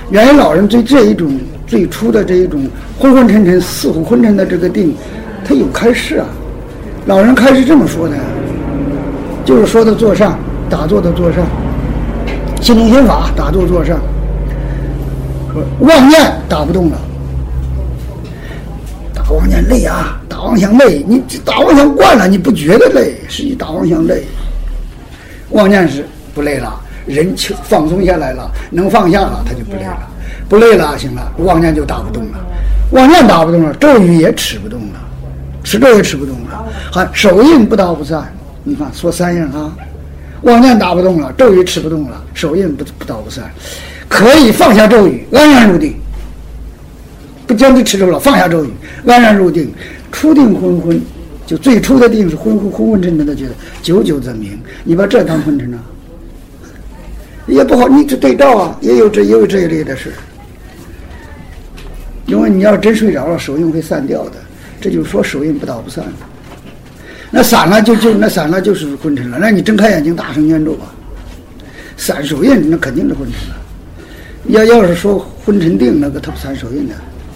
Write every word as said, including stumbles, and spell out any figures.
原来老人对这一种最初的这一种昏昏沉沉、似乎昏沉的这个定，他有开示啊。老人开始这么说的，就是说的坐上，打坐的坐上，心中心法，打坐坐上，妄念打不动了。打妄念累啊，打妄想累，你打妄想惯了，你不觉得累，实际打妄想累。妄念是不累了，人放松下来了，能放下了，他就不累了，不累了，行了，妄念就打不动了，妄念打不动了，咒语也持不动了，持咒也持不动了，还手印不到不散。你看说三样啊，妄念打不动了，咒语持不动了，手印不不到不散，可以放下咒语，安然入定，不将就持咒了，放下咒语，安然入定，初定昏昏。就最初的定是昏昏昏昏沉沉的觉得，久久则明。你把这当昏沉啊，也不好。你这对照啊，也有这也有这一类的事。因为你要真睡着了，手印会散掉的。这就是说手印不倒不散。那散了就就那散了就是昏沉了。那你睁开眼睛大声念咒吧，散手印那肯定是昏沉了。要要是说昏沉定那个，他不散手印的。